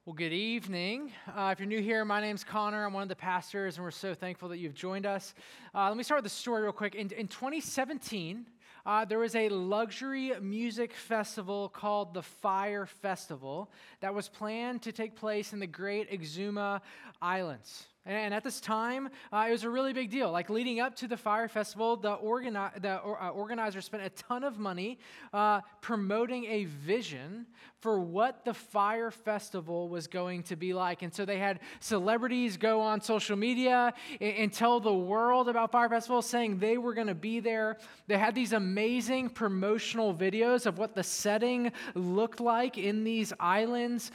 Well, good evening. If you're new here, my name's Connor. I'm one of the pastors, and we're so thankful that you've joined us. Let me start with the story real quick. In 2017, there was a luxury music festival called the Fyre Festival that was planned to take place in the Great Exuma Islands. And at this time, it was a really big deal. Like leading up to the Fyre Festival, the organizers spent a ton of money promoting a vision for what the Fyre Festival was going to be like. And so they had celebrities go on social media and tell the world about Fyre Festival, saying they were going to be there. They had these amazing promotional videos of what the setting looked like in these islands.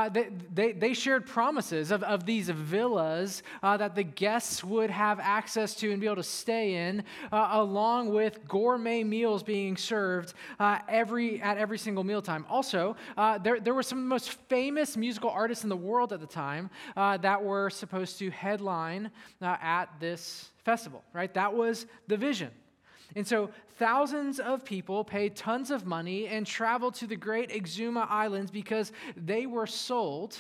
They shared promises of these villas that the guests would have access to and be able to stay in, along with gourmet meals being served at every single mealtime. Also, there were some of the most famous musical artists in the world at the time that were supposed to headline at this festival, right? That was the vision. And so thousands of people paid tons of money and traveled to the Great Exuma Islands because they were sold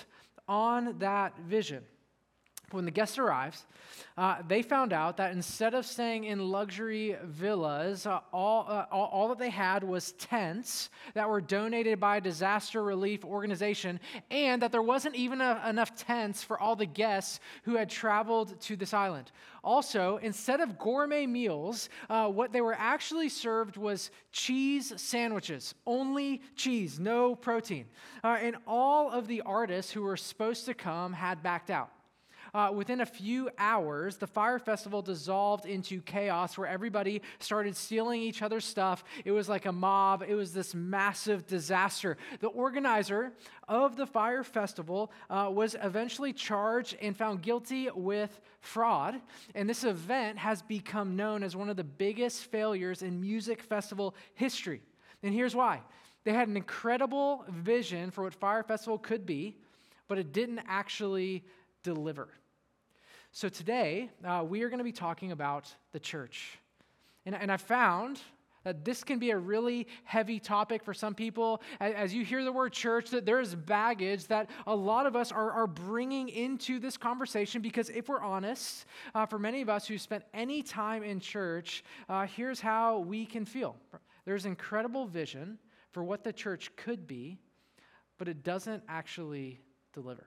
on that vision. When the guests arrived, they found out that instead of staying in luxury villas, all that they had was tents that were donated by a disaster relief organization, and that there wasn't even enough tents for all the guests who had traveled to this island. Also, instead of gourmet meals, what they were actually served was cheese sandwiches, only cheese, no protein. And all of the artists who were supposed to come had backed out. Within a few hours, the Fyre Festival dissolved into chaos where everybody started stealing each other's stuff. It was like a mob. It was this massive disaster. The organizer of the Fyre Festival was eventually charged and found guilty with fraud. And this event has become known as one of the biggest failures in music festival history. And here's why. They had an incredible vision for what Fyre Festival could be, but it didn't actually deliver. So today, we are going to be talking about the church. And I found that this can be a really heavy topic for some people. As you hear the word church, that there is baggage that a lot of us are bringing into this conversation because if we're honest, for many of us who spent any time in church, here's how we can feel. There's incredible vision for what the church could be, but it doesn't actually deliver.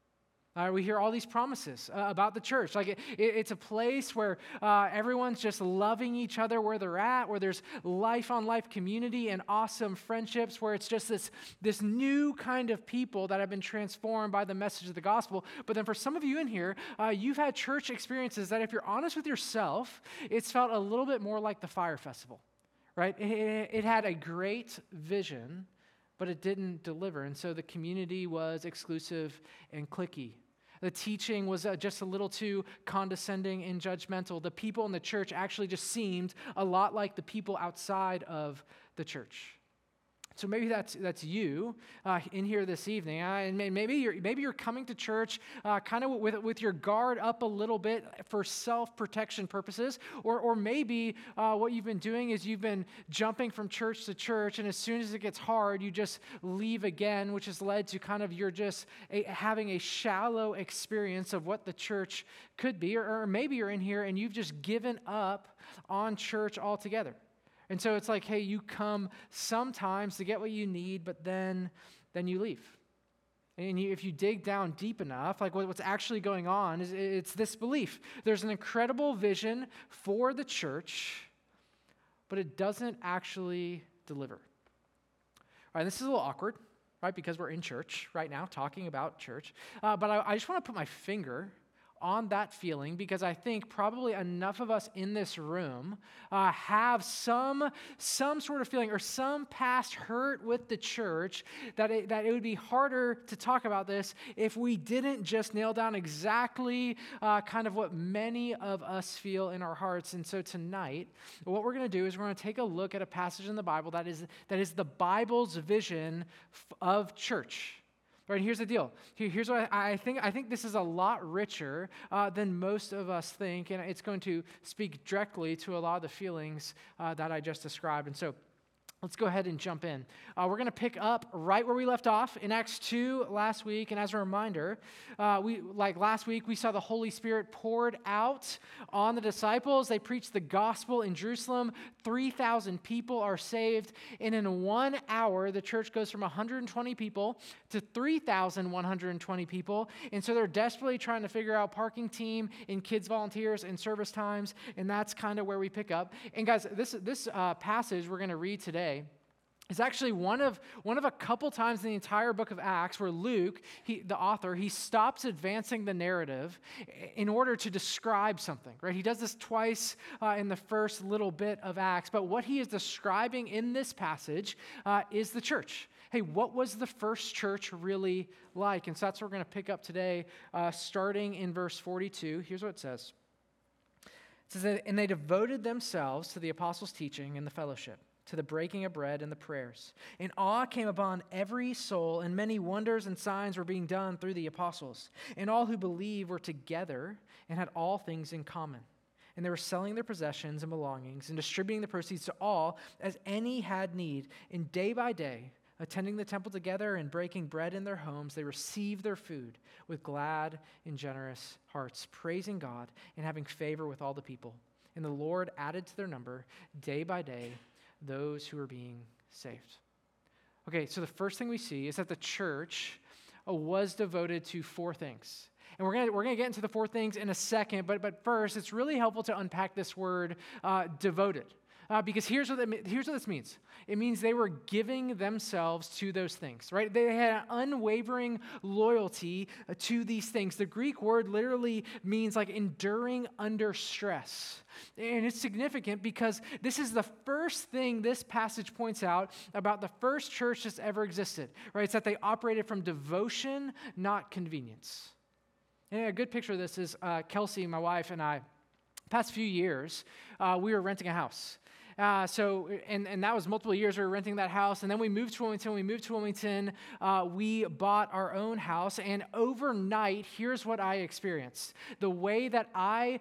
We hear all these promises about the church. Like it's a place where everyone's just loving each other where they're at, where there's life-on-life community and awesome friendships, where it's just this new kind of people that have been transformed by the message of the gospel. But then for some of you in here, you've had church experiences that if you're honest with yourself, it's felt a little bit more like the Fyre Festival, right? It had a great vision, but it didn't deliver. And so the community was exclusive and cliquey. The teaching was just a little too condescending and judgmental. The people in the church actually just seemed a lot like the people outside of the church. So maybe that's you in here this evening, and maybe you're coming to church kind of with your guard up a little bit for self-protection purposes, or maybe what you've been doing is you've been jumping from church to church, and as soon as it gets hard, you just leave again, which has led to kind of you're just having a shallow experience of what the church could be, or maybe you're in here and you've just given up on church altogether. And so it's like, hey, you come sometimes to get what you need, but then you leave. And if you dig down deep enough, like what's actually going on is it's this belief. There's an incredible vision for the church, but it doesn't actually deliver. All right, this is a little awkward, right, because we're in church right now talking about church. But I just want to put my finger on that feeling because I think probably enough of us in this room have some sort of feeling or some past hurt with the church that it would be harder to talk about this if we didn't just nail down exactly kind of what many of us feel in our hearts. And so tonight, what we're going to do is we're going to take a look at a passage in the Bible that is the Bible's vision of church. Right, here's the deal. Here's what I think. I think this is a lot richer than most of us think, and it's going to speak directly to a lot of the feelings that I just described. And so Let's go ahead and jump in. We're going to pick up right where we left off in Acts 2 last week. And as a reminder, last week, we saw the Holy Spirit poured out on the disciples. They preached the gospel in Jerusalem. 3,000 people are saved. And in 1 hour, the church goes from 120 people to 3,120 people. And so they're desperately trying to figure out parking team and kids volunteers and service times. And that's kind of where we pick up. And guys, this passage we're going to read today is actually one of a couple times in the entire book of Acts where Luke, the author, he stops advancing the narrative in order to describe something, right? He does this twice in the first little bit of Acts, but what he is describing in this passage is the church. Hey, what was the first church really like? And so that's what we're going to pick up today, starting in verse 42. Here's what it says. It says, "And they devoted themselves to the apostles' teaching and the fellowship, to the breaking of bread and the prayers. And awe came upon every soul, and many wonders and signs were being done through the apostles. And all who believed were together and had all things in common. And they were selling their possessions and belongings and distributing the proceeds to all as any had need. And day by day, attending the temple together and breaking bread in their homes, they received their food with glad and generous hearts, praising God and having favor with all the people. And the Lord added to their number day by day those who are being saved." Okay, so the first thing we see is that the church was devoted to four things. And we're gonna get into the four things in a second, but first, it's really helpful to unpack this word devoted. Because here's what this means. It means they were giving themselves to those things, right? They had an unwavering loyalty to these things. The Greek word literally means like enduring under stress. And it's significant because this is the first thing this passage points out about the first church that's ever existed, right? It's that they operated from devotion, not convenience. And a good picture of this is Kelsey, my wife, and I. Past few years, we were renting a house. And that was multiple years we were renting that house. And then we moved to Wilmington. We bought our own house. And overnight, here's what I experienced. The way that I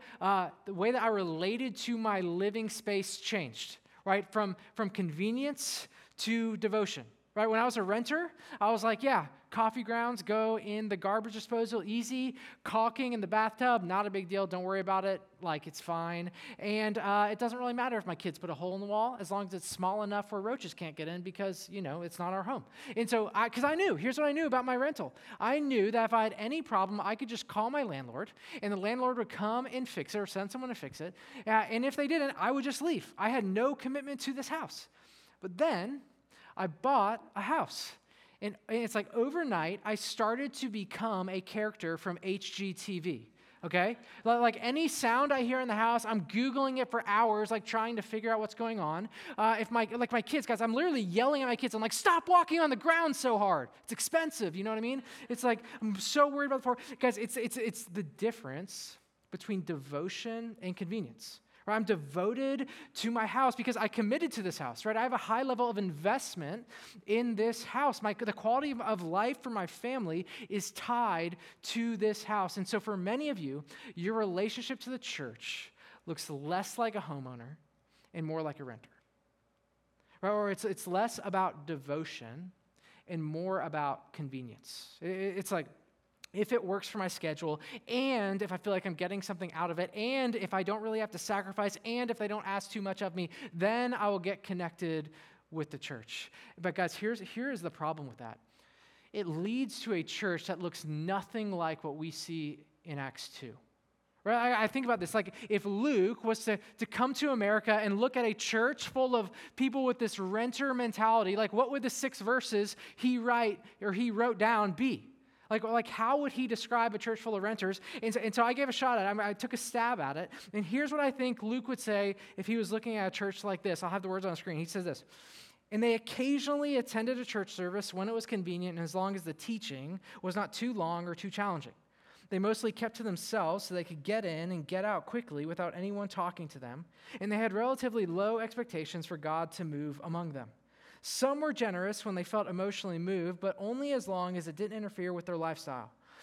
related to my living space changed, right? From convenience to devotion. Right, when I was a renter, I was like, yeah, coffee grounds go in the garbage disposal, easy. Caulking in the bathtub, not a big deal. Don't worry about it. Like, it's fine. And it doesn't really matter if my kids put a hole in the wall as long as it's small enough where roaches can't get in because, it's not our home. And so, here's what I knew about my rental. I knew that if I had any problem, I could just call my landlord, and the landlord would come and fix it or send someone to fix it. And if they didn't, I would just leave. I had no commitment to this house. But then I bought a house. And it's like overnight, I started to become a character from HGTV, okay? Like any sound I hear in the house, I'm Googling it for hours, like trying to figure out what's going on. If my kids, guys, I'm literally yelling at my kids. I'm like, stop walking on the ground so hard. It's expensive, you know what I mean? It's like, I'm so worried about the floor. Guys, it's the difference between devotion and convenience. Right? I'm devoted to my house because I committed to this house, right? I have a high level of investment in this house. The quality of life for my family is tied to this house. And so for many of you, your relationship to the church looks less like a homeowner and more like a renter. Right? Or it's less about devotion and more about convenience. It's like, if it works for my schedule, and if I feel like I'm getting something out of it, and if I don't really have to sacrifice, and if they don't ask too much of me, then I will get connected with the church. But guys, here is the problem with that. It leads to a church that looks nothing like what we see in Acts 2. Right? I think about this, like if Luke was to come to America and look at a church full of people with this renter mentality, like what would the 6 verses he wrote down be? Like how would he describe a church full of renters? And so I gave a shot at it. I took a stab at it. And here's what I think Luke would say if he was looking at a church like this. I'll have the words on the screen. He says this, "And they occasionally attended a church service when it was convenient and as long as the teaching was not too long or too challenging. They mostly kept to themselves so they could get in and get out quickly without anyone talking to them. And they had relatively low expectations for God to move among them. Some were generous when they felt emotionally moved, but only as long as it didn't interfere with their lifestyle.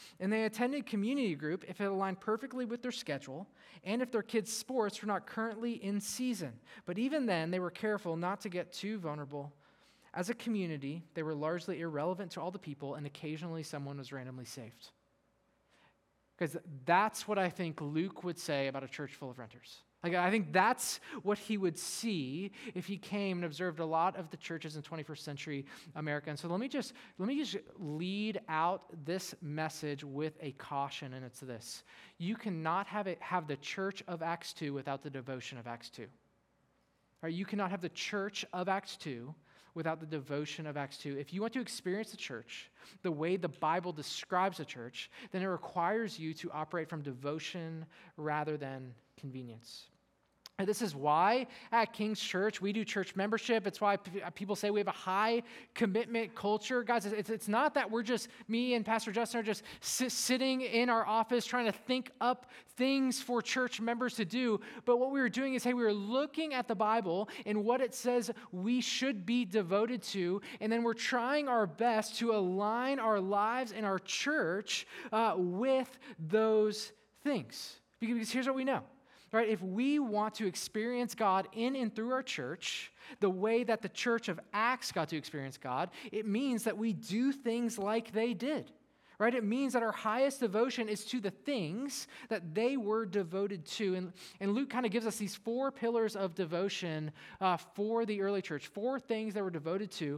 and they attended community group if it aligned perfectly with their schedule and if their kids' sports were not currently in season. But even then, they were careful not to get too vulnerable. As a community, they were largely irrelevant to all the people, and occasionally someone was randomly saved. Because that's what I think Luke would say about a church full of renters. Like, I think that's what he would see if he came and observed a lot of the churches in 21st century America. And so let me just lead out this message with a caution, and it's this. You cannot have the church of Acts 2 without the devotion of Acts 2. Right? You cannot have the church of Acts 2 without the devotion of Acts 2. If you want to experience the church the way the Bible describes the church, then it requires you to operate from devotion rather than convenience. And this is why at King's Church we do church membership. It's why people say we have a high commitment culture. Guys, it's not that we're just, me and Pastor Justin are just sitting in our office trying to think up things for church members to do. But what we were doing is, hey, we were looking at the Bible and what it says we should be devoted to, and then we're trying our best to align our lives and our church with those things. Because here's what we know. Right, if we want to experience God in and through our church, the way that the church of Acts got to experience God, it means that we do things like they did. Right? It means that our highest devotion is to the things that they were devoted to. And Luke kind of gives us these 4 pillars of devotion for the early church, 4 things that were devoted to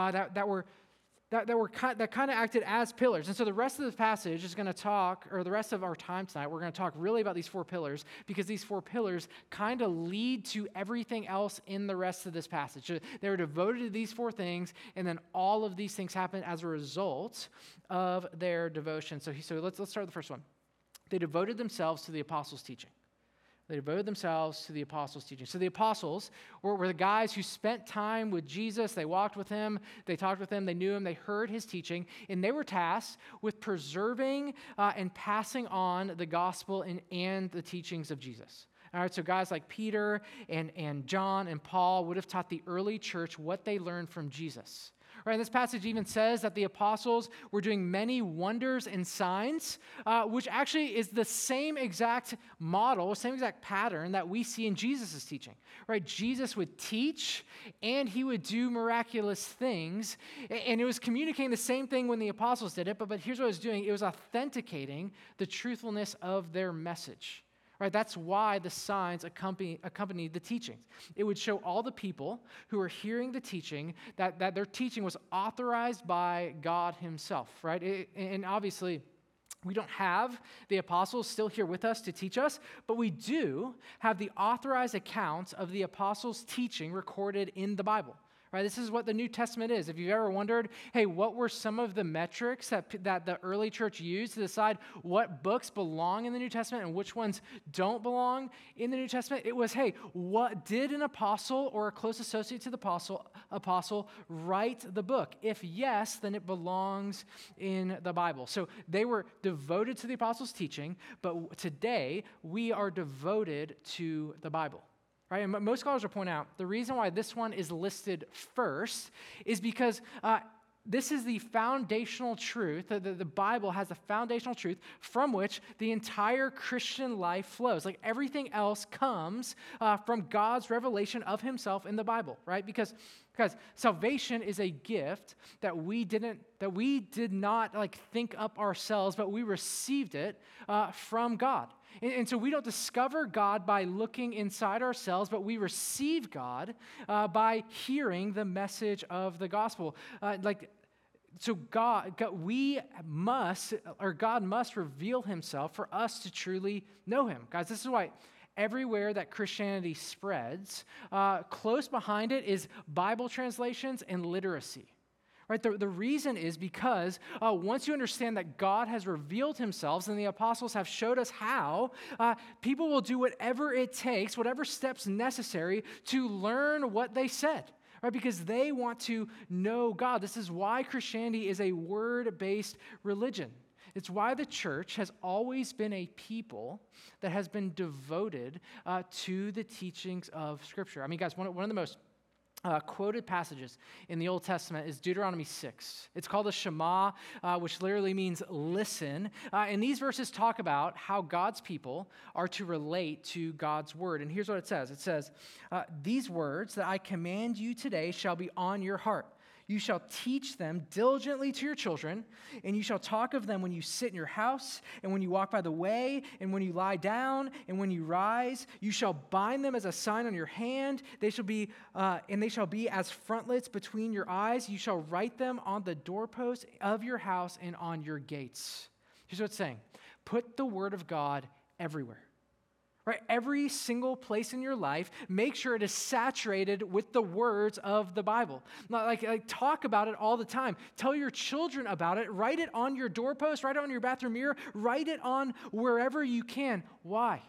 that kind of acted as pillars. And so the rest of the passage is going to talk, or the rest of our time tonight, we're going to talk really about these 4 pillars, because these 4 pillars kind of lead to everything else in the rest of this passage. They were devoted to these 4 things, and then all of these things happen as a result of their devotion. So let's start with the first one. They devoted themselves to the apostles' teaching. They devoted themselves to the apostles' teaching. So the apostles were the guys who spent time with Jesus. They walked with him. They talked with him. They knew him. They heard his teaching. And they were tasked with preserving and passing on the gospel and the teachings of Jesus. All right, so guys like Peter and John and Paul would have taught the early church what they learned from Jesus. Right, and this passage even says that the apostles were doing many wonders and signs, which actually is the same exact model, same exact pattern that we see in Jesus' teaching. Right, Jesus would teach and he would do miraculous things, and it was communicating the same thing when the apostles did it, but here's what it was doing. It was authenticating the truthfulness of their message. Right, that's why the signs accompanied the teachings. It would show all the people who were hearing the teaching that their teaching was authorized by God himself, right? And obviously, we don't have the apostles still here with us to teach us, but we do have the authorized accounts of the apostles' teaching recorded in the Bible. Right, this is what the New Testament is. If you've ever wondered, hey, what were some of the metrics that the early church used to decide what books belong in the New Testament and which ones don't belong in the New Testament? It was, hey, what did an apostle or a close associate to the apostle write the book? If yes, then it belongs in the Bible. So they were devoted to the apostles' teaching, but today we are devoted to the Bible. Right? And most scholars will point out the reason why this one is listed first is because this is the foundational truth. The Bible has the foundational truth from which the entire Christian life flows. Like everything else comes from God's revelation of himself in the Bible, right? Because salvation is a gift that we did not like think up ourselves, but we received it from God. And so we don't discover God by looking inside ourselves, but we receive God by hearing the message of the gospel. So God must reveal himself for us to truly know him. Guys, this is why everywhere that Christianity spreads, close behind it is Bible translations and literacy. Right? The reason is because once you understand that God has revealed himself, and the apostles have showed us how, people will do whatever it takes, whatever steps necessary to learn what they said. Right? Because they want to know God. This is why Christianity is a word-based religion. It's why the church has always been a people that has been devoted to the teachings of Scripture. I mean, guys, one of the most quoted passages in the Old Testament is Deuteronomy 6. It's called the Shema, which literally means listen. And these verses talk about how God's people are to relate to God's word. And here's what it says. It says, these words that I command you today shall be on your heart. You shall teach them diligently to your children, and you shall talk of them when you sit in your house, and when you walk by the way, and when you lie down, and when you rise. You shall bind them as a sign on your hand. They shall be as frontlets between your eyes. You shall write them on the doorposts of your house and on your gates. Here's what it's saying: put the word of God everywhere. Right? Every single place in your life, make sure it is saturated with the words of the Bible. Like talk about it all the time. Tell your children about it. Write it on your doorpost. Write it on your bathroom mirror. Write it on wherever you can. Why?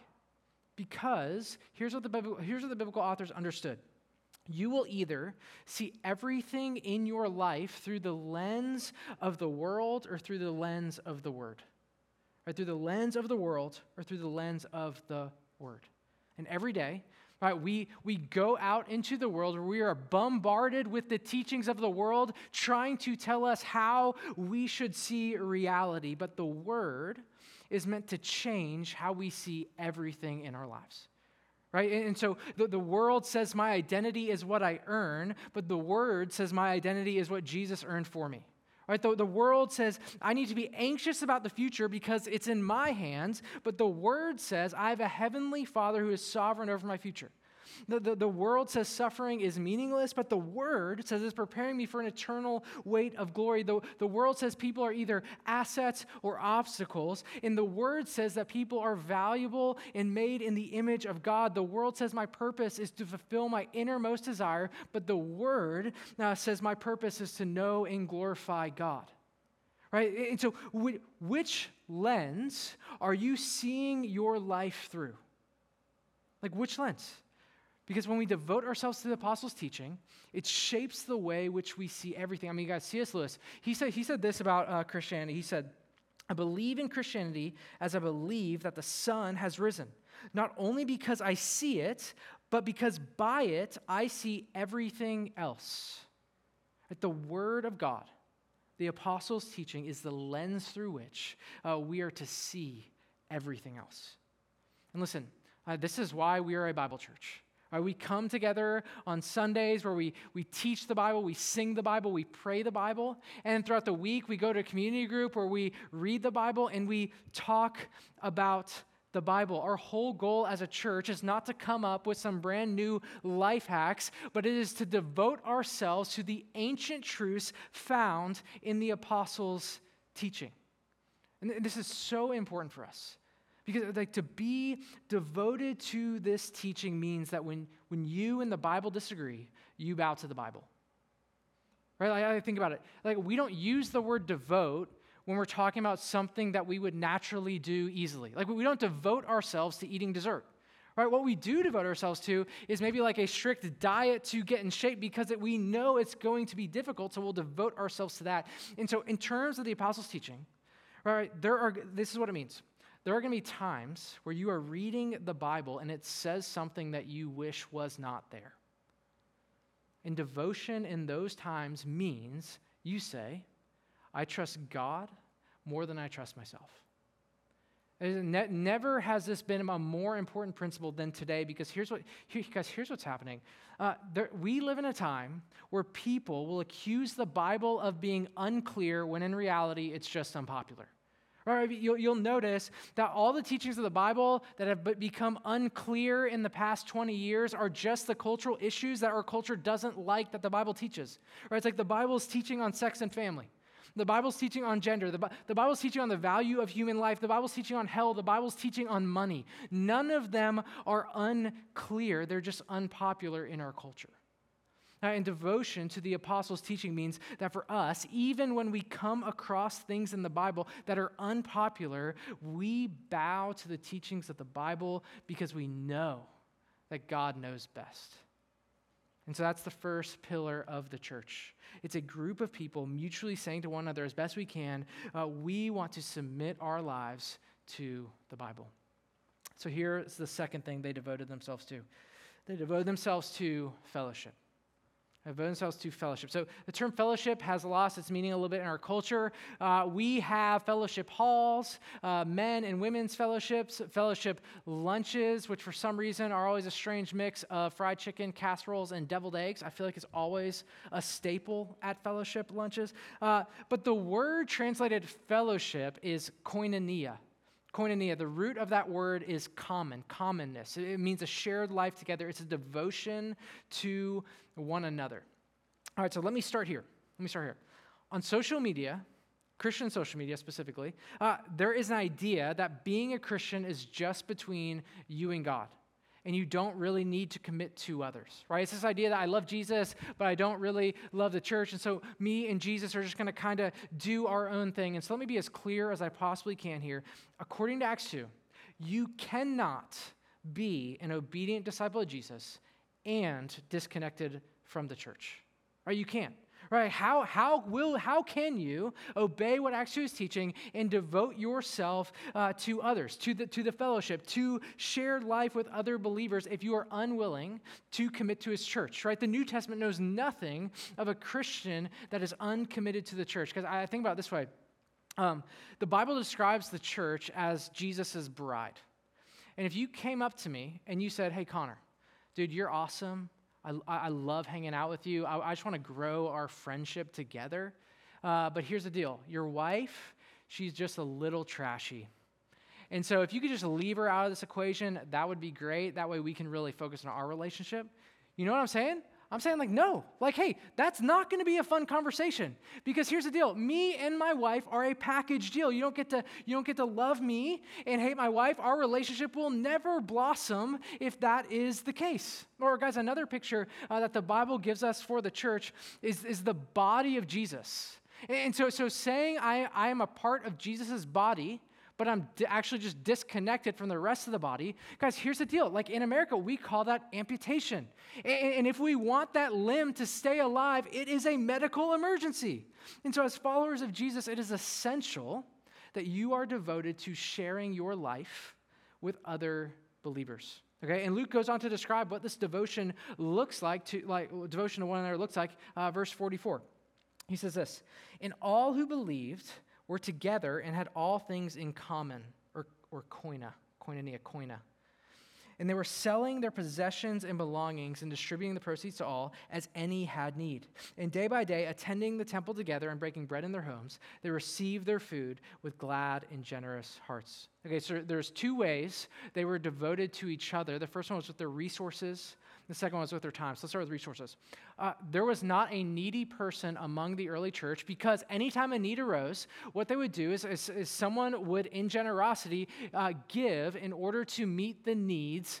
Because here's what the biblical authors understood. You will either see everything in your life through the lens of the world or through the lens of the Word. Right? Through the lens of the world or through the lens of the Word. And every day, right, we go out into the world where we are bombarded with the teachings of the world trying to tell us how we should see reality. But the Word is meant to change how we see everything in our lives. Right? And so the world says my identity is what I earn, but the Word says my identity is what Jesus earned for me. Right? The world says I need to be anxious about the future because it's in my hands, but the Word says I have a heavenly Father who is sovereign over my future. The world says suffering is meaningless, but the Word says it's preparing me for an eternal weight of glory. The world says people are either assets or obstacles, and the Word says that people are valuable and made in the image of God. The world says my purpose is to fulfill my innermost desire, but the Word says my purpose is to know and glorify God. Right? And so which lens are you seeing your life through? Like which lens? Because when we devote ourselves to the apostles' teaching, it shapes the way which we see everything. I mean, you guys, C.S. Lewis, he said this about Christianity. He said, I believe in Christianity as I believe that the sun has risen, not only because I see it, but because by it I see everything else. That the Word of God, the apostles' teaching, is the lens through which we are to see everything else. And listen, this is why we are a Bible church. We come together on Sundays where we teach the Bible, we sing the Bible, we pray the Bible, and throughout the week we go to a community group where we read the Bible and we talk about the Bible. Our whole goal as a church is not to come up with some brand new life hacks, but it is to devote ourselves to the ancient truths found in the apostles' teaching. And this is so important for us. Because to be devoted to this teaching means that when you and the Bible disagree, you bow to the Bible. Right? I think about it. We don't use the word devote when we're talking about something that we would naturally do easily. We don't devote ourselves to eating dessert. Right? What we do devote ourselves to is maybe like a strict diet to get in shape because we know it's going to be difficult, so we'll devote ourselves to that. And so in terms of the apostles' teaching, right, this is what it means. There are going to be times where you are reading the Bible and it says something that you wish was not there. And devotion in those times means you say, I trust God more than I trust myself. Never has this been a more important principle than today because here's what's happening. We live in a time where people will accuse the Bible of being unclear when in reality it's just unpopular. Right? You'll notice that all the teachings of the Bible that have become unclear in the past 20 years are just the cultural issues that our culture doesn't like that the Bible teaches. Right? It's like the Bible's teaching on sex and family. The Bible's teaching on gender. The Bible's teaching on the value of human life. The Bible's teaching on hell. The Bible's teaching on money. None of them are unclear. They're just unpopular in our culture. And devotion to the apostles' teaching means that for us, even when we come across things in the Bible that are unpopular, we bow to the teachings of the Bible because we know that God knows best. And so that's the first pillar of the church. It's a group of people mutually saying to one another as best we can, we want to submit our lives to the Bible. So here's the second thing they devoted themselves to. They devoted themselves to fellowship. Devote themselves to fellowship. So the term fellowship has lost its meaning a little bit in our culture. We have fellowship halls, men and women's fellowships, fellowship lunches, which for some reason are always a strange mix of fried chicken, casseroles, and deviled eggs. I feel like it's always a staple at fellowship lunches. But the word translated fellowship is koinonia. Koinonia, the root of that word is commonness. It means a shared life together. It's a devotion to one another. All right, so let me start here. On social media, Christian social media specifically, there is an idea that being a Christian is just between you and God, and you don't really need to commit to others, right? It's this idea that I love Jesus, but I don't really love the church, and so me and Jesus are just going to kind of do our own thing. And so let me be as clear as I possibly can here. According to Acts 2, you cannot be an obedient disciple of Jesus and disconnected from the church, right? You can't. Right? How can you obey what Acts 2 is teaching and devote yourself to others, to the fellowship, to shared life with other believers if you are unwilling to commit to his church? Right? The New Testament knows nothing of a Christian that is uncommitted to the church. Because I think about it this way. The Bible describes the church as Jesus' bride. And if you came up to me and you said, "Hey, Connor, dude, you're awesome. I love hanging out with you. I just want to grow our friendship together. But here's the deal. Your wife, she's just a little trashy. And so if you could just leave her out of this equation, that would be great. That way we can really focus on our relationship." You know what I'm saying? I'm saying no. Hey, that's not going to be a fun conversation. Because here's the deal. Me and my wife are a package deal. You don't get to love me and hate my wife. Our relationship will never blossom if that is the case. Or guys, another picture that the Bible gives us for the church is the body of Jesus. And so saying I am a part of Jesus' body, but I'm actually just disconnected from the rest of the body. Guys, here's the deal. In America, we call that amputation. And if we want that limb to stay alive, it is a medical emergency. And so as followers of Jesus, it is essential that you are devoted to sharing your life with other believers. Okay, and Luke goes on to describe what this devotion looks like, devotion to one another looks like, verse 44. He says this, "And all who believed were together and had all things in common," or koinonia. "And they were selling their possessions and belongings and distributing the proceeds to all as any had need. And day by day, attending the temple together and breaking bread in their homes, they received their food with glad and generous hearts." Okay, so there's two ways they were devoted to each other. The first one was with their resources. The second one was with their time. So let's start with resources. There was not a needy person among the early church, because anytime a need arose, what they would do is someone would, in generosity, give in order to meet the needs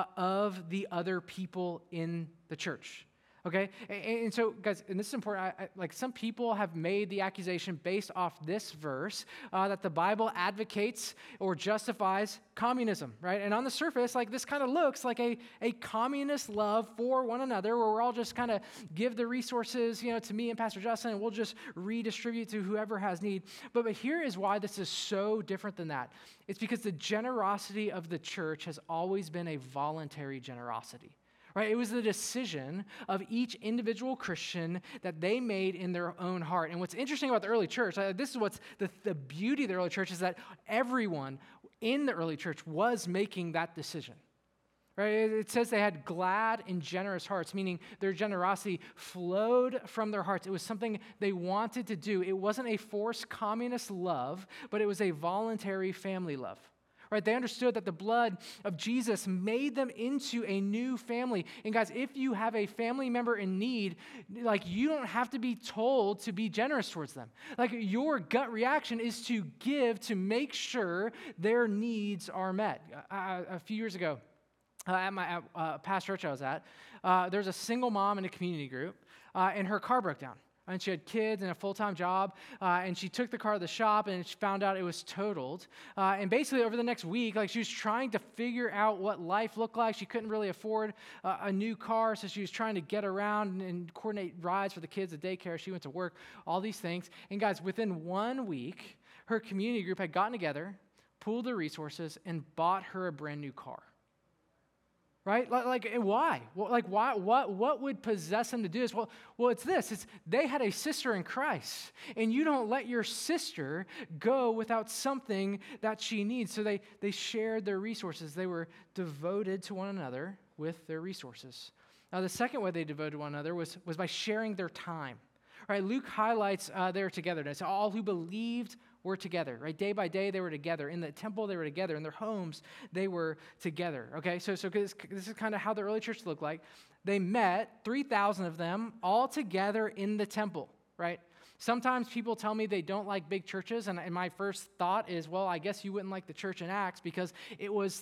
of the other people in the church. Okay, and so, guys, and this is important, some people have made the accusation based off this verse that the Bible advocates or justifies communism, right? And on the surface, this kind of looks like a communist love for one another, where we're all just kind of give the resources, to me and Pastor Justin, and we'll just redistribute to whoever has need. But here is why this is so different than that. It's because the generosity of the church has always been a voluntary generosity. Right? It was the decision of each individual Christian that they made in their own heart. And what's interesting about the early church, this is what's the beauty of the early church, is that everyone in the early church was making that decision. Right? It says they had glad and generous hearts, meaning their generosity flowed from their hearts. It was something they wanted to do. It wasn't a forced communist love, but it was a voluntary family love. Right? They understood that the blood of Jesus made them into a new family. And guys, if you have a family member in need, you don't have to be told to be generous towards them. Your gut reaction is to give to make sure their needs are met. A few years ago, at my past church I was at, there's a single mom in a community group, and her car broke down. And she had kids and a full-time job, and she took the car to the shop, and she found out it was totaled. And basically, over the next week, she was trying to figure out what life looked like. She couldn't really afford a new car, so she was trying to get around and coordinate rides for the kids at daycare. She went to work, all these things. And guys, within 1 week, her community group had gotten together, pooled their resources, and bought her a brand new car. right? Like why? Why? What would possess them to do this? Well, it's this. It's they had a sister in Christ, and you don't let your sister go without something that she needs. So they shared their resources. They were devoted to one another with their resources. Now, the second way they devoted to one another was by sharing their time. Right? Luke highlights their togetherness. All who believed were together, right? Day by day, they were together. In the temple, they were together. In their homes, they were together, okay? So this is kind of how the early church looked like. They met, 3,000 of them, all together in the temple, right? Sometimes people tell me they don't like big churches, and my first thought is, well, I guess you wouldn't like the church in Acts because it was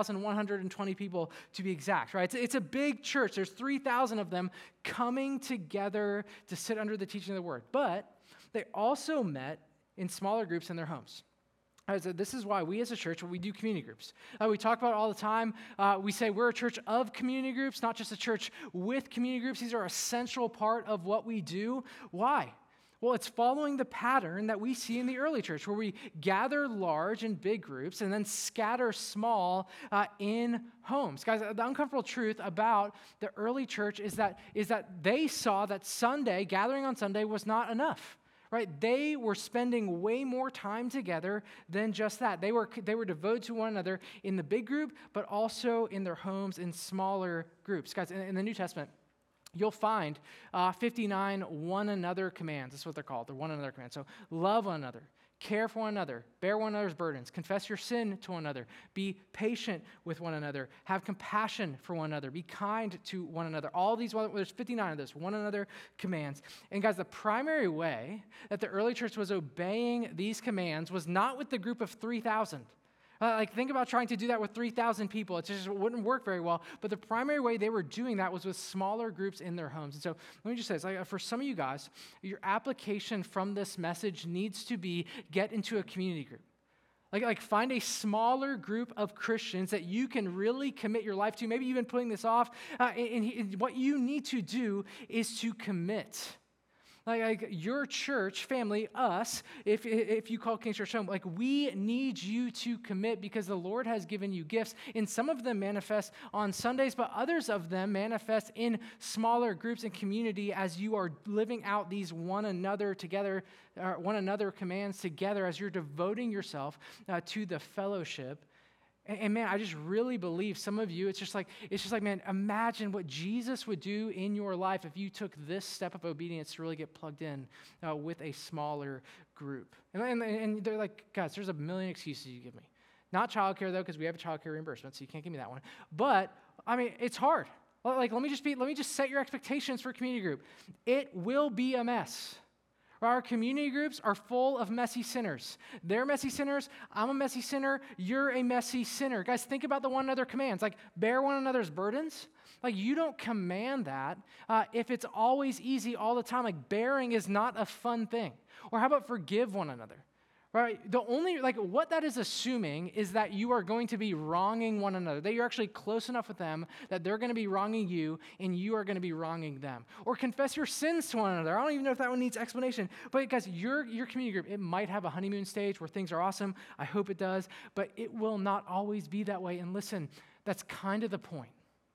3,120 people to be exact, right? It's a big church. There's 3,000 of them coming together to sit under the teaching of the word. But they also met in smaller groups in their homes. This is why we as a church, we do community groups. We talk about it all the time. We say we're a church of community groups, not just a church with community groups. These are an essential part of what we do. Why? Well, it's following the pattern that we see in the early church, where we gather large in big groups and then scatter small in homes. Guys, the uncomfortable truth about the early church is that they saw that Sunday, gathering on Sunday, was not enough. Right? They were spending way more time together than just that. They were devoted to one another in the big group, but also in their homes in smaller groups. Guys, in the New Testament, you'll find 59 one another commands. That's what they're called. They're one another commands. So love one another, care for one another, bear one another's burdens, confess your sin to one another, be patient with one another, have compassion for one another, be kind to one another. All these, there's 59 of those one another commands. And guys, the primary way that the early church was obeying these commands was not with the group of 3,000. Think about trying to do that with 3,000 people. It just wouldn't work very well. But the primary way they were doing that was with smaller groups in their homes. And so let me just say this. For some of you guys, your application from this message needs to be get into a community group. Like find a smaller group of Christians that you can really commit your life to. Maybe you've been putting this off. And what you need to do is to commit. Like your church family, us, if you call King's Church home, like we need you to commit because the Lord has given you gifts. And some of them manifest on Sundays, but others of them manifest in smaller groups and community as you are living out these one another commands together as you're devoting yourself to the fellowship. And man, I just really believe some of you, it's just like, man, imagine what Jesus would do in your life if you took this step of obedience to really get plugged in with a smaller group. And they're like, guys, there's a million excuses you give me. Not childcare though, because we have a childcare reimbursement, so you can't give me that one. But I mean, it's hard. Like, let me just set your expectations for a community group. It will be a mess. Our community groups are full of messy sinners. They're messy sinners. I'm a messy sinner. You're a messy sinner. Guys, think about the one another commands. Like, bear one another's burdens. Like, you don't command that if it's always easy all the time. Like, bearing is not a fun thing. Or how about forgive one another? Right? What that is assuming is that you are going to be wronging one another, that you're actually close enough with them that they're going to be wronging you and you are going to be wronging them. Or confess your sins to one another. I don't even know if that one needs explanation. But guys, your community group, it might have a honeymoon stage where things are awesome. I hope it does. But it will not always be that way. And listen, that's kind of the point.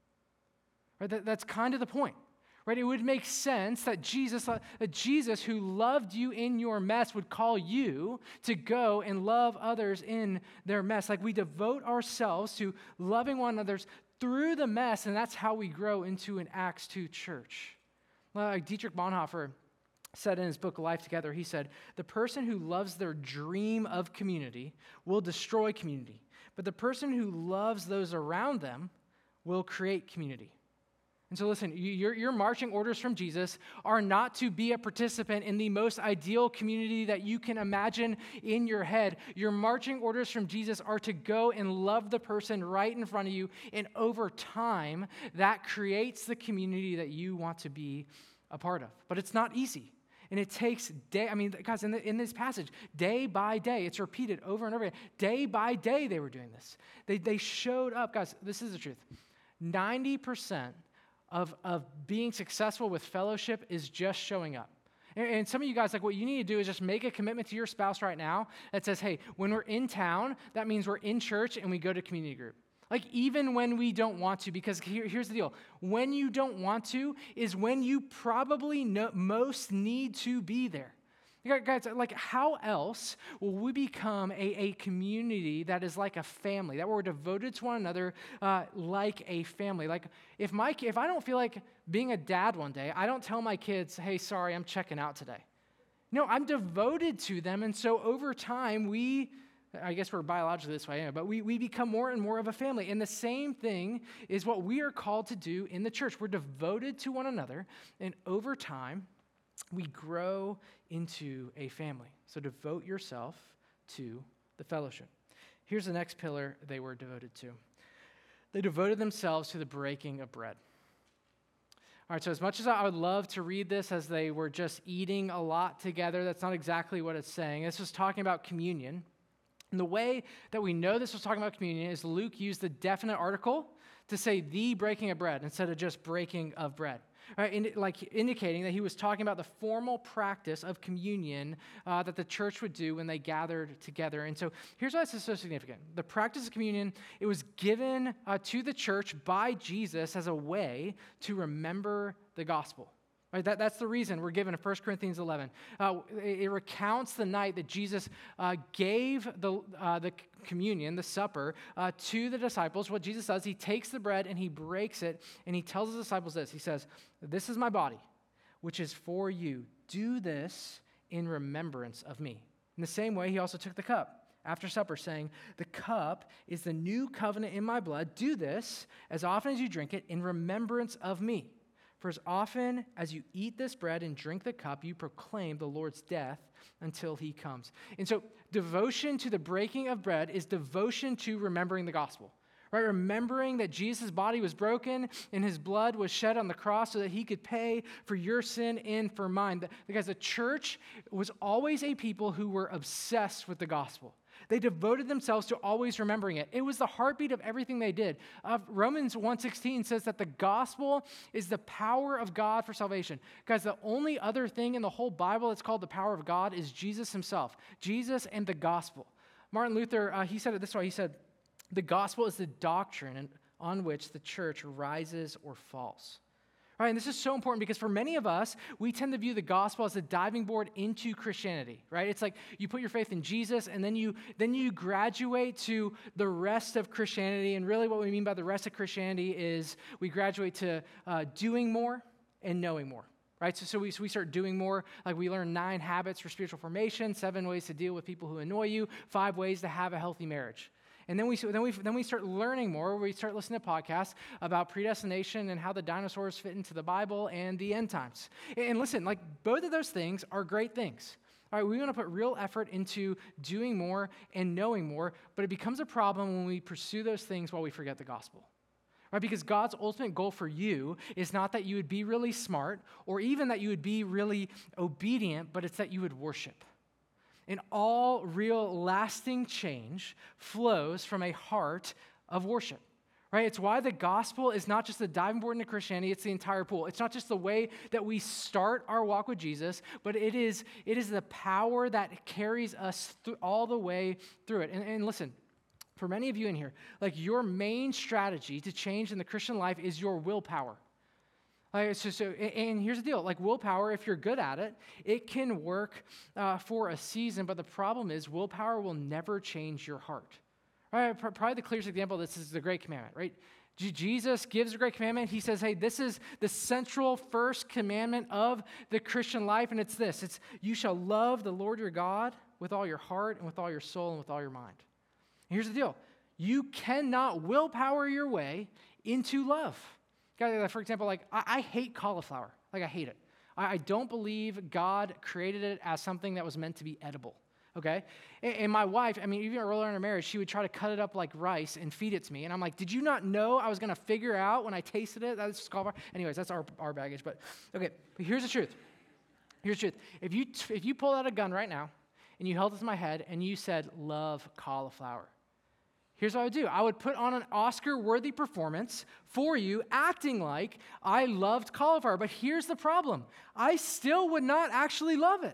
Right? That's kind of the point. Right? It would make sense that Jesus, who loved you in your mess, would call you to go and love others in their mess. Like we devote ourselves to loving one another through the mess, and that's how we grow into an Acts 2 church. Like Dietrich Bonhoeffer said in his book, Life Together, he said, the person who loves their dream of community will destroy community, but the person who loves those around them will create community. And so listen, your marching orders from Jesus are not to be a participant in the most ideal community that you can imagine in your head. Your marching orders from Jesus are to go and love the person right in front of you, and over time, that creates the community that you want to be a part of. But it's not easy. And it takes guys, in this passage, day by day, it's repeated over and over again. Day by day, they were doing this. They showed up. Guys, this is the truth. 90% of being successful with fellowship is just showing up. And some of you guys, like what you need to do is just make a commitment to your spouse right now that says, hey, when we're in town, that means we're in church and we go to community group. Like even when we don't want to, because here's the deal. When you don't want to is when you probably most need to be there. Guys, like how else will we become a community that is like a family, that we're devoted to one another like a family? Like if I don't feel like being a dad one day, I don't tell my kids, hey, sorry, I'm checking out today. No, I'm devoted to them. And so over time, I guess we're biologically this way, but we become more and more of a family. And the same thing is what we are called to do in the church. We're devoted to one another. And over time, we grow into a family. So devote yourself to the fellowship. Here's the next pillar they were devoted to. They devoted themselves to the breaking of bread. All right, so as much as I would love to read this as they were just eating a lot together, that's not exactly what it's saying. This was talking about communion. And the way that we know this was talking about communion is Luke used the definite article to say the breaking of bread instead of just breaking of bread. Right, indicating that he was talking about the formal practice of communion that the church would do when they gathered together. And so here's why this is so significant. The practice of communion, it was given to the church by Jesus as a way to remember the gospel. Right, that's the reason we're given in 1 Corinthians 11. It recounts the night that Jesus gave the communion, the supper, to the disciples. What Jesus does, he takes the bread and he breaks it, and he tells his disciples this. He says, "This is my body, which is for you. Do this in remembrance of me." In the same way, he also took the cup after supper, saying, "The cup is the new covenant in my blood. Do this as often as you drink it in remembrance of me. For as often as you eat this bread and drink the cup, you proclaim the Lord's death until he comes." And so devotion to the breaking of bread is devotion to remembering the gospel, right? Remembering that Jesus' body was broken and his blood was shed on the cross so that he could pay for your sin and for mine. Because the church was always a people who were obsessed with the gospel. They devoted themselves to always remembering it. It was the heartbeat of everything they did. Romans 1:16 says that the gospel is the power of God for salvation. Guys, the only other thing in the whole Bible that's called the power of God is Jesus himself. Jesus and the gospel. Martin Luther, he said it this way. He said, "The gospel is the doctrine on which the church rises or falls." All right, and this is so important because for many of us, we tend to view the gospel as a diving board into Christianity, right? It's like you put your faith in Jesus and then you graduate to the rest of Christianity. And really what we mean by the rest of Christianity is we graduate to doing more and knowing more. Right, so we start doing more, like we learn 9 habits for spiritual formation, 7 ways to deal with people who annoy you, 5 ways to have a healthy marriage. And then we start learning more. We start listening to podcasts about predestination and how the dinosaurs fit into the Bible and the end times. And listen, like both of those things are great things. All right, we want to put real effort into doing more and knowing more, but it becomes a problem when we pursue those things while we forget the gospel. Right, because God's ultimate goal for you is not that you would be really smart or even that you would be really obedient, but it's that you would worship. And all real lasting change flows from a heart of worship, right? It's why the gospel is not just the diving board into Christianity, it's the entire pool. It's not just the way that we start our walk with Jesus, but it is the power that carries us all the way through it. And listen, for many of you in here, like your main strategy to change in the Christian life is your willpower. And here's the deal, like willpower, if you're good at it, it can work for a season, but the problem is willpower will never change your heart. Right? Probably the clearest example of this is the Great Commandment, right? Jesus gives a great commandment. He says, hey, this is the central first commandment of the Christian life, and it's this. It's you shall love the Lord your God with all your heart and with all your soul and with all your mind. And here's the deal. You cannot willpower your way into love. For example, like I hate cauliflower. Like I hate it. I don't believe God created it as something that was meant to be edible, okay? And my wife, I mean, even earlier in our marriage, she would try to cut it up like rice and feed it to me. And I'm like, did you not know I was going to figure out when I tasted it that it's just cauliflower? Anyways, that's our baggage. But okay, but here's the truth. Here's the truth. If you pulled out a gun right now and you held it to my head and you said, love cauliflower, here's what I would do. I would put on an Oscar-worthy performance for you, acting like I loved cauliflower. But here's the problem. I still would not actually love it.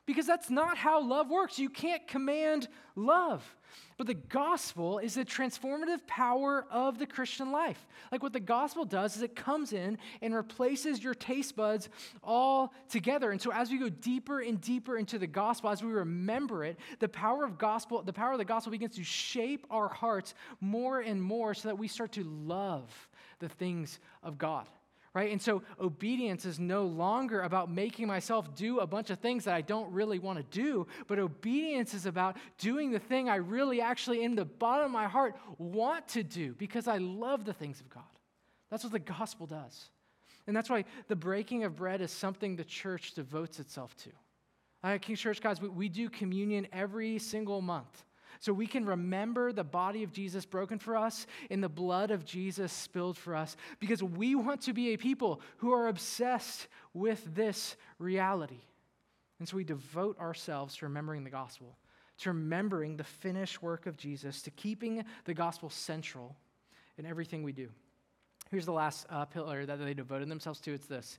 Because that's not how love works. You can't command love. But the gospel is the transformative power of the Christian life. Like what the gospel does is it comes in and replaces your taste buds all together. And so as we go deeper and deeper into the gospel, as we remember it, the power of the gospel begins to shape our hearts more and more so that we start to love the things of God. Right? And so obedience is no longer about making myself do a bunch of things that I don't really want to do, but obedience is about doing the thing I really actually in the bottom of my heart want to do because I love the things of God. That's what the gospel does. And that's why the breaking of bread is something the church devotes itself to. At King Church, guys, we do communion every single month. So we can remember the body of Jesus broken for us and the blood of Jesus spilled for us because we want to be a people who are obsessed with this reality. And so we devote ourselves to remembering the gospel, to remembering the finished work of Jesus, to keeping the gospel central in everything we do. Here's the last pillar that they devoted themselves to. It's this,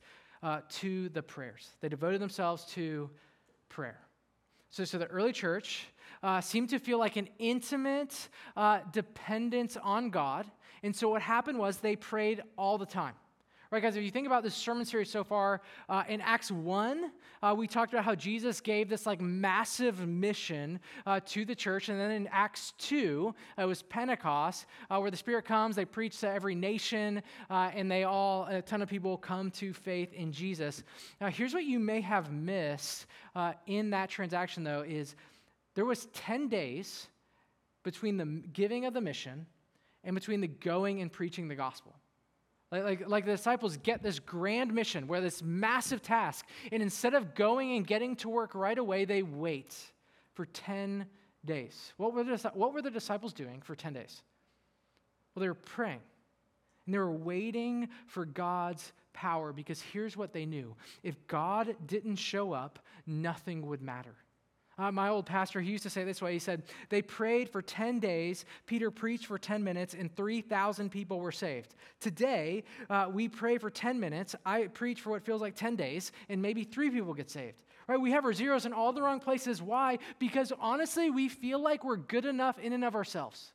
to the prayers. They devoted themselves to prayer. So the early church seemed to feel like an intimate dependence on God. And so what happened was they prayed all the time. Right, guys, if you think about this sermon series so far, in Acts 1, we talked about how Jesus gave this like massive mission to the church. And then in Acts 2, it was Pentecost, where the Spirit comes, they preach to every nation, and a ton of people come to faith in Jesus. Now, here's what you may have missed in that transaction, though, is there was 10 days between the giving of the mission and between the going and preaching the gospel. Like the disciples get this grand mission where this massive task, and instead of going and getting to work right away, they wait for 10 days. What were the disciples doing for 10 days? Well, they were praying, and they were waiting for God's power because here's what they knew. If God didn't show up, nothing would matter. My old pastor, he used to say it this way. He said, they prayed for 10 days, Peter preached for 10 minutes, and 3,000 people were saved. Today, we pray for 10 minutes, I preach for what feels like 10 days, and maybe 3 people get saved. Right? We have our zeros in all the wrong places. Why? Because honestly, we feel like we're good enough in and of ourselves.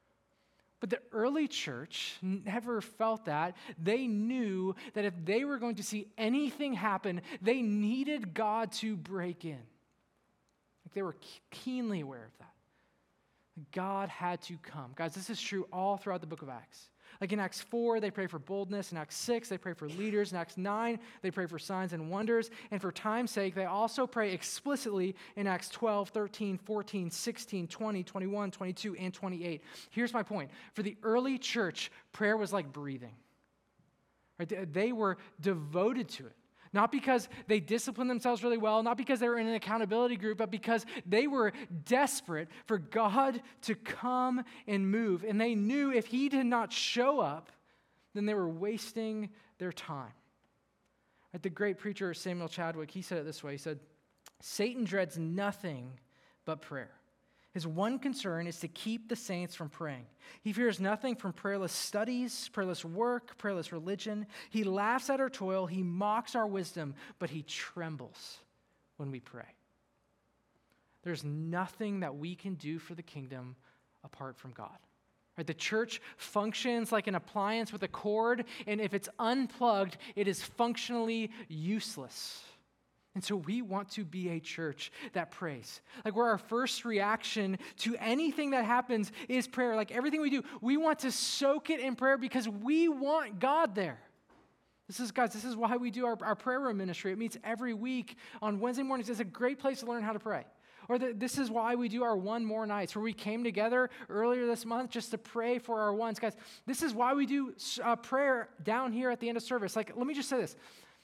But the early church never felt that. They knew that if they were going to see anything happen, they needed God to break in. They were keenly aware of that. God had to come. Guys, this is true all throughout the book of Acts. Like in Acts 4, they pray for boldness. In Acts 6, they pray for leaders. In Acts 9, they pray for signs and wonders. And for time's sake, they also pray explicitly in Acts 12, 13, 14, 16, 20, 21, 22, and 28. Here's my point. For the early church, prayer was like breathing. Right? They were devoted to it. Not because they disciplined themselves really well, not because they were in an accountability group, but because they were desperate for God to come and move. And they knew if he did not show up, then they were wasting their time. Right, the great preacher Samuel Chadwick, he said it this way. He said, Satan dreads nothing but prayer. His one concern is to keep the saints from praying. He fears nothing from prayerless studies, prayerless work, prayerless religion. He laughs at our toil. He mocks our wisdom, but he trembles when we pray. There's nothing that we can do for the kingdom apart from God. Right? The church functions like an appliance with a cord, and if it's unplugged, it is functionally useless. And so we want to be a church that prays. Like where our first reaction to anything that happens is prayer. Like everything we do, we want to soak it in prayer because we want God there. This is why we do our prayer room ministry. It meets every week on Wednesday mornings. It's a great place to learn how to pray. Or this is why we do our one more nights, where we came together earlier this month just to pray for our ones. Guys, this is why we do prayer down here at the end of service. Like, let me just say this.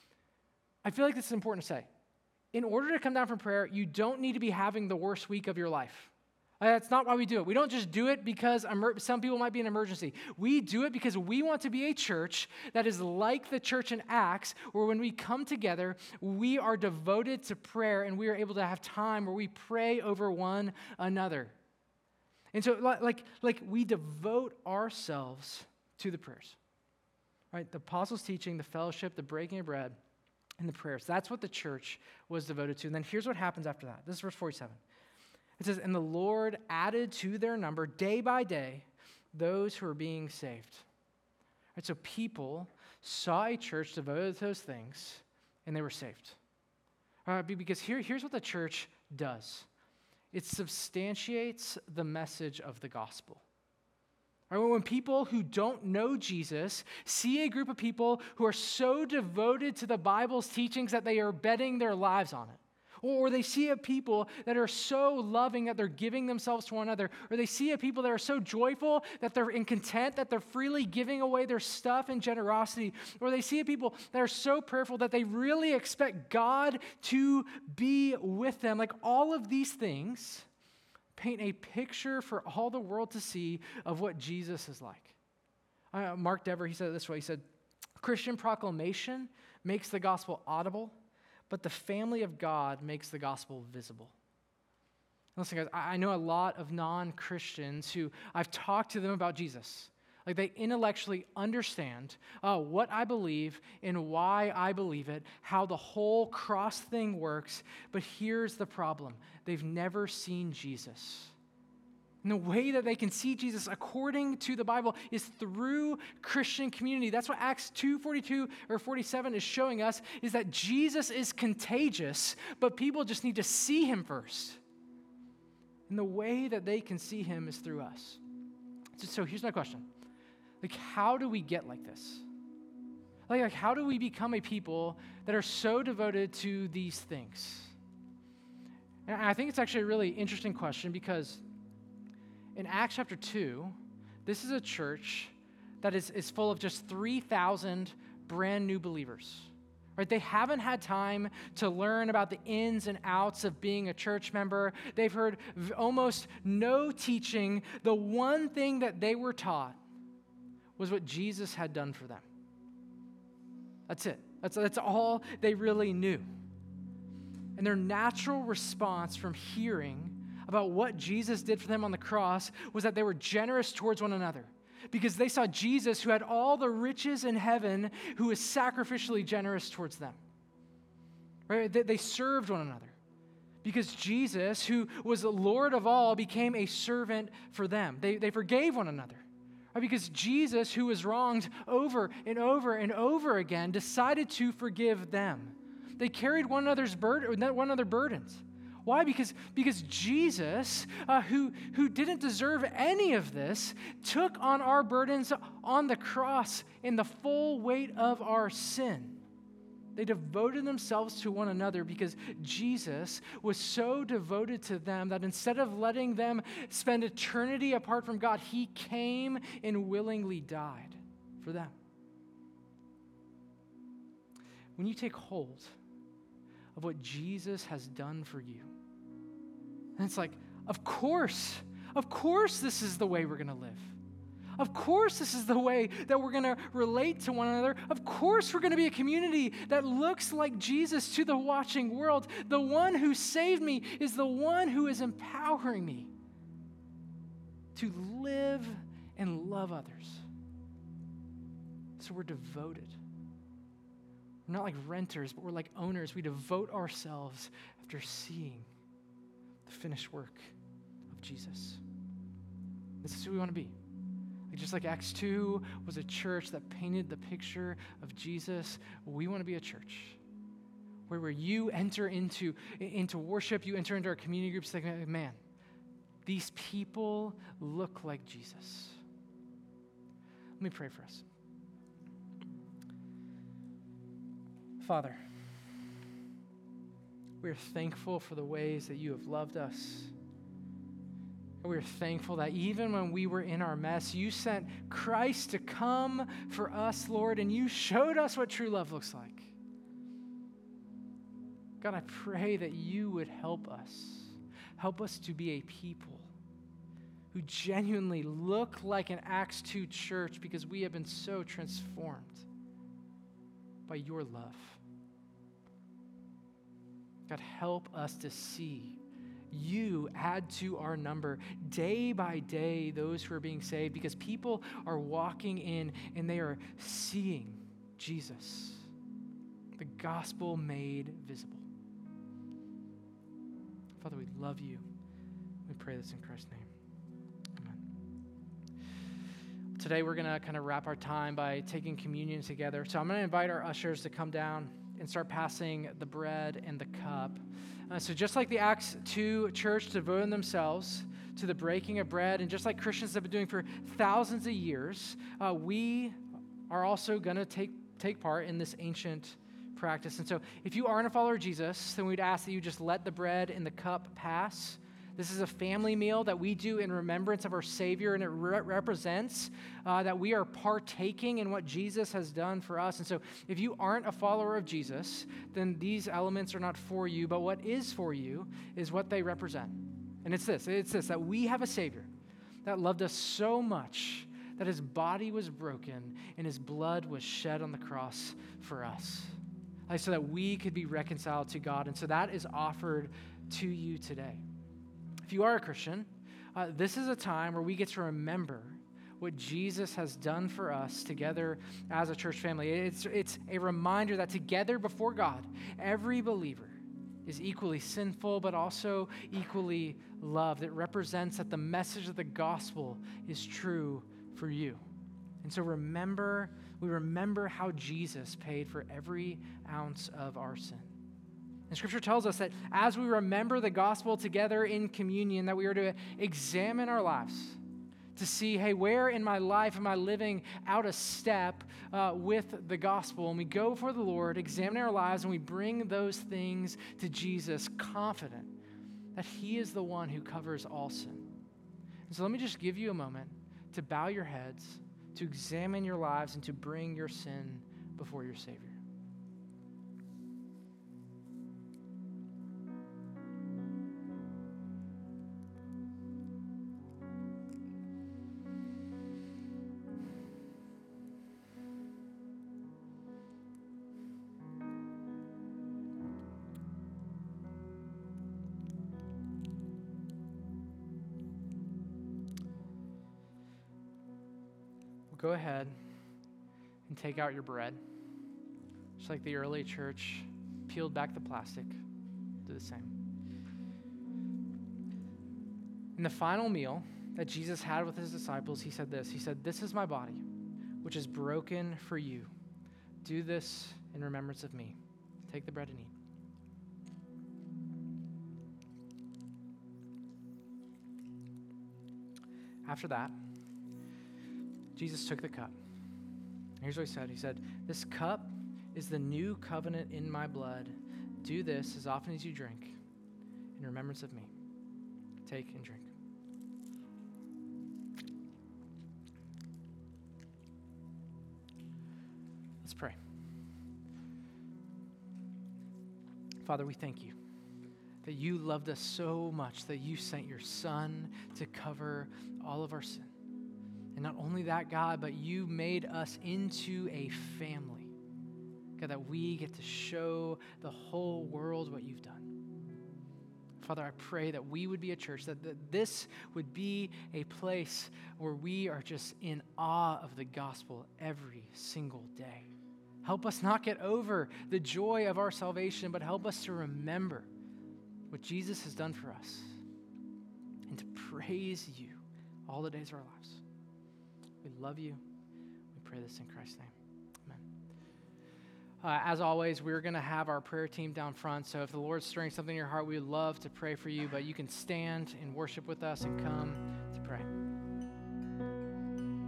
I feel like this is important to say. In order to come down from prayer, you don't need to be having the worst week of your life. That's not why we do it. We don't just do it because some people might be in an emergency. We do it because we want to be a church that is like the church in Acts, where when we come together, we are devoted to prayer and we are able to have time where we pray over one another. And so like we devote ourselves to the prayers. Right? The apostles' teaching, the fellowship, the breaking of bread in the prayers. That's what the church was devoted to. And then here's what happens after that. This is verse 47. It says, and the Lord added to their number day by day those who were being saved. Right, so people saw a church devoted to those things, and they were saved. Because here's what the church does. It substantiates the message of the gospel. Right, when people who don't know Jesus see a group of people who are so devoted to the Bible's teachings that they are betting their lives on it, or they see a people that are so loving that they're giving themselves to one another, or they see a people that are so joyful that they're in content, that they're freely giving away their stuff in generosity, or they see a people that are so prayerful that they really expect God to be with them. Like all of these things paint a picture for all the world to see of what Jesus is like. Mark Dever, he said it this way. He said, Christian proclamation makes the gospel audible, but the family of God makes the gospel visible. Listen, guys, I know a lot of non-Christians who I've talked to them about Jesus. Like they intellectually understand what I believe and why I believe it, how the whole cross thing works, but here's the problem. They've never seen Jesus. And the way that they can see Jesus according to the Bible is through Christian community. That's what Acts 2:42 or 47 is showing us, is that Jesus is contagious, but people just need to see him first. And the way that they can see him is through us. So here's my question. Like, how do we get like this? Like how do we become a people that are so devoted to these things? And I think it's actually a really interesting question because in Acts chapter 2, this is a church that is full of just 3,000 brand new believers. Right? They haven't had time to learn about the ins and outs of being a church member. They've heard almost no teaching. The one thing that they were taught was what Jesus had done for them. That's it. That's all they really knew. And their natural response from hearing about what Jesus did for them on the cross was that they were generous towards one another because they saw Jesus, who had all the riches in heaven, who was sacrificially generous towards them. Right? They served one another because Jesus, who was the Lord of all, became a servant for them. They forgave one another. Right? Because Jesus, who was wronged over and over and over again, decided to forgive them. They carried one another's burdens. Why? Because Jesus, who didn't deserve any of this, took on our burdens on the cross in the full weight of our sin. They devoted themselves to one another because Jesus was so devoted to them that instead of letting them spend eternity apart from God, he came and willingly died for them. When you take hold of what Jesus has done for you, and it's like, of course this is the way we're going to live. Of course this is the way that we're going to relate to one another. Of course we're going to be a community that looks like Jesus to the watching world. The one who saved me is the one who is empowering me to live and love others. So we're devoted. We're not like renters, but we're like owners. We devote ourselves after seeing the finished work of Jesus. This is who we want to be. Just like Acts 2 was a church that painted the picture of Jesus, we want to be a church where you enter into worship, you enter into our community groups, like, man, these people look like Jesus. Let me pray for us. Father, we are thankful for the ways that you have loved us. And we are thankful that even when we were in our mess, you sent Christ to come for us, Lord, and you showed us what true love looks like. God, I pray that you would help us to be a people who genuinely look like an Acts 2 church because we have been so transformed by your love. God, help us to see you add to our number day by day those who are being saved because people are walking in and they are seeing Jesus. the gospel made visible. Father, we love you. We pray this in Christ's name. Amen. Today we're going to kind of wrap our time by taking communion together. So I'm going to invite our ushers to come down and start passing the bread and the cup. So just like the Acts 2 church devoted themselves to the breaking of bread, and just like Christians have been doing for thousands of years, we are also going to take part in this ancient practice. And so if you aren't a follower of Jesus, then we'd ask that you just let the bread and the cup pass. This is a family meal that we do in remembrance of our Savior, and it represents that we are partaking in what Jesus has done for us. And so if you aren't a follower of Jesus, then these elements are not for you, but what is for you is what they represent. And it's this, that we have a Savior that loved us so much that his body was broken and his blood was shed on the cross for us, so that we could be reconciled to God. And so that is offered to you today. If you are a Christian, this is a time where we get to remember what Jesus has done for us together as a church family. It's a reminder that together before God, every believer is equally sinful, but also equally loved. It represents that the message of the gospel is true for you. And so we remember how Jesus paid for every ounce of our sin. And Scripture tells us that as we remember the gospel together in communion, that we are to examine our lives to see, hey, where in my life am I living out of step with the gospel? And we go before the Lord, examine our lives, and we bring those things to Jesus, confident that he is the one who covers all sin. And so let me just give you a moment to bow your heads, to examine your lives, and to bring your sin before your Savior. Go ahead and take out your bread. Just like the early church peeled back the plastic, do the same. In the final meal that Jesus had with his disciples, he said this. He said, "This is my body, which is broken for you. Do this in remembrance of me." Take the bread and eat. After that, Jesus took the cup. Here's what he said. He said, "This cup is the new covenant in my blood. Do this as often as you drink in remembrance of me." Take and drink. Let's pray. Father, we thank you that you loved us so much that you sent your Son to cover all of our sin. And not only that, God, but you made us into a family. God, that we get to show the whole world what you've done. Father, I pray that we would be a church, that this would be a place where we are just in awe of the gospel every single day. Help us not get over the joy of our salvation, but help us to remember what Jesus has done for us and to praise you all the days of our lives. We love you. We pray this in Christ's name. Amen. As always, we're going to have our prayer team down front. So if the Lord's stirring something in your heart, we would love to pray for you. But you can stand and worship with us and come to pray.